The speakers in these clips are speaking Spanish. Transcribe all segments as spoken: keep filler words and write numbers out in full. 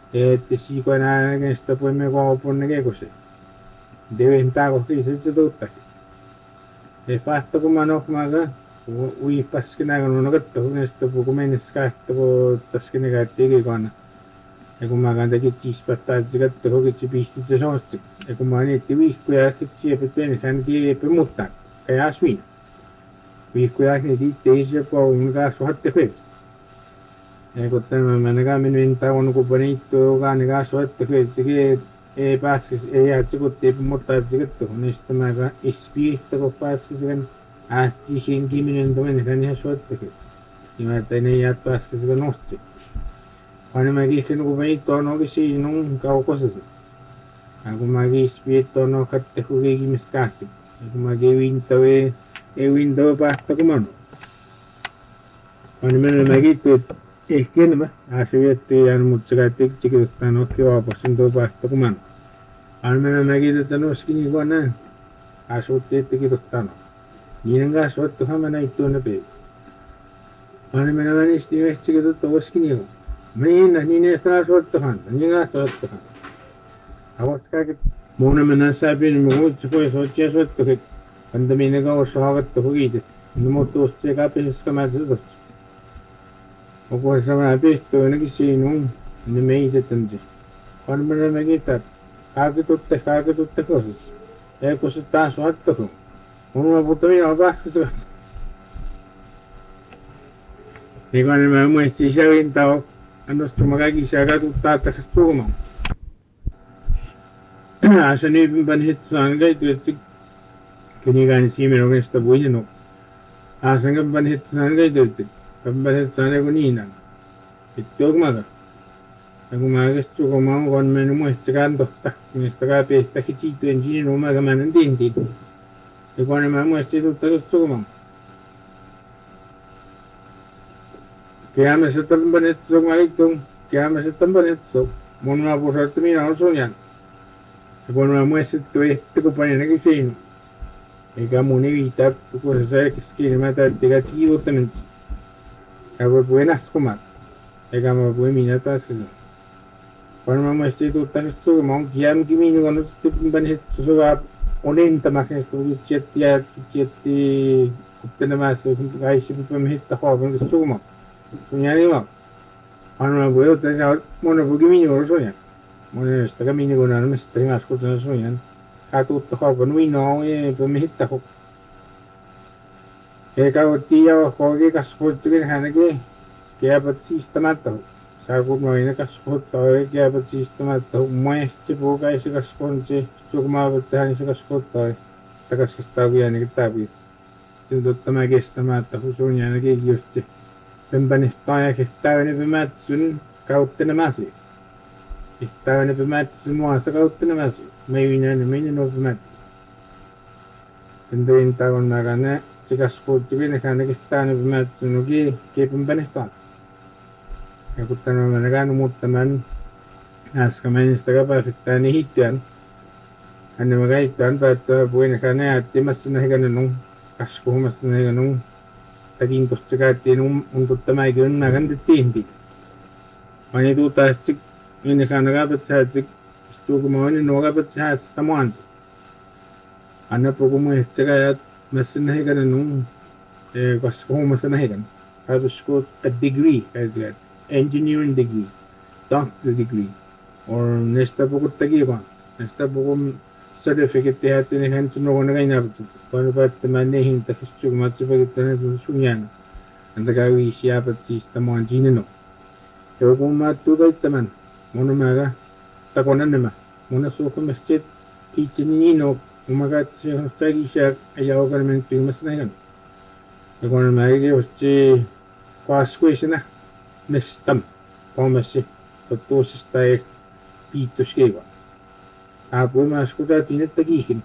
Este sí con esto pues me como pone que cosa. De ventaja que se te totta. E fatto come no maga. Ui paskina con uno gatto con esto poco meno scatto con taskina gatti che con. E come maganda che ci spattaggi gatto che ci pisti ci sono. E come anetti visquia che ci per bene santi per mutta. E a swina. Visquia che di tese po un gaso hatte fece. E kottana managa min vinta on ko bonito gane gaso hatte fece che e paskis e ja tsukutti mutta tsikattu nesta maga ispirta ko paskis gan asti shingi minen domen gan ja sotte. Ima tene ja paskis gan osti. Quando magi che non vai torno che si non cavo cose. Aku magi spirito no katte ko gi miskati. Aku magi vinto e e window pasta kumano. Quando me magi tu e che ma asivette yan mutsagati chikistano che va pasando pasta kumano. Almeno magi tu tano skini ko na asotte te ki tano. Yinga sotto hamana itu na pe. Almeno mani stive chike tu to skini ko. Mina nini sta sotto han, ninga sotto han. Avaska ke mona mena sabi ni mo chiko soche sotto ke anda mina ga swagat hogi de. Nimo to se ka pe iska ma de. Opo sama pe to ne kisi nu ne mei de tanje. Kon mena me gita kaage tutte kaage tutte cosas. E cosa sta sotto ko. Uno puto io basta to. E quando me muesti già vintao a nostro magari si era tutta la casuma. عشان يبين بنهت سانجا يتوتي كني كان سيمي لو كنت بوي نو عشان كم بنهت سانجا يتوتي كم بنهت سانجا كونينا يتوك ماذا aku magas tu ko mau kon menu mo istakan dokta istakan pe istaki chi tu enjini no maga manan dinti e kon ma mo istitu tu tu mo kaya me se tan banet so mai tu kaya me se tan banet so mon ma po sa tumi na so yan e kon ma mo istitu e tu ko pa ne ki sin e ga mo ni vita ko se ke skini mata te ga chi botan e ko buenas kuma e ga mo bu mi na ta se Quando mamma è stato tanto ma un chiam che mi non sto bene so va onenta ma che sto certi certi tutte ma so che hai si per me sta qua con questo ma sognare ma quando vuoi te già mono che mi non so ya mono sta che mi non non mi sta ma ascolta so ya ha tutto qua con lui no e per me sta qua e che oddio ko che ascolta che hanno che che ha sistemato Sagut mo ina kaspot tayo kaya ba't sistema to mais tipo kaya si kaspon si sugma ba't hani si kaspot tayo takas kastawi yan ikitabi sindot tama gesta mata husun yan nagigiyos pembanis tayo kistawi ni pimatsun kautte na masi kistawi ni pimatsun mo sa kautte na masi may wina ni may nino pimatsun tindayin taon na kana si kaspot si pinakana kistawi ni pimatsun ugi kaya pembanis tayo Kutano managan umuttaman as kamain istaga perfectani hityan ane magai tan pat buena kana atti masna hegana nung kasko masna hegana nung tagin kostaka tinum untuk tamai gun nagan ditindi mani tu tastik ini kana ga batsa tik stu kumani noga batsa saman anna pokumu istaga ya masna hegana nung e kasko masna hegana habsko a degree kaizat engineering degree, doctor degree, or nesta poco tagiba, nesta poco certificate te hati ni hantu no na kaina but kono pat manne hin ta histu matsu pag tane du sunyana anda ka wi siya pat sistema anjine no yo ko matu dai taman mono maga ta konan nema mona so ko mestet kichini no umaga se stagi siya ayaw kan men timas na yan yo kono maga ochi pasquishina Mestam, come se tutto si sta pitto scheva. A poi ma ascoltati in tagihin.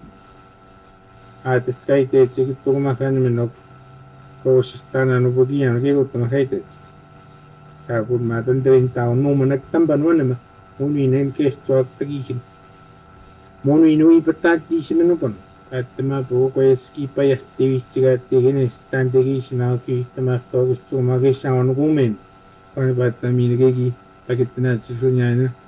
A te stai te che tu ma kan meno cosa stanno no podiano che tutto ma kai te. A poi ma tante inta un nome na tamba no ma un in che sto tagihin. Mono in ui patati si meno pon. At ma po ko skipa ya te vistiga te ne stand tagihin na ki ma sto sto ma che sa no come Quando batta mi che chi perché te ne ci sognano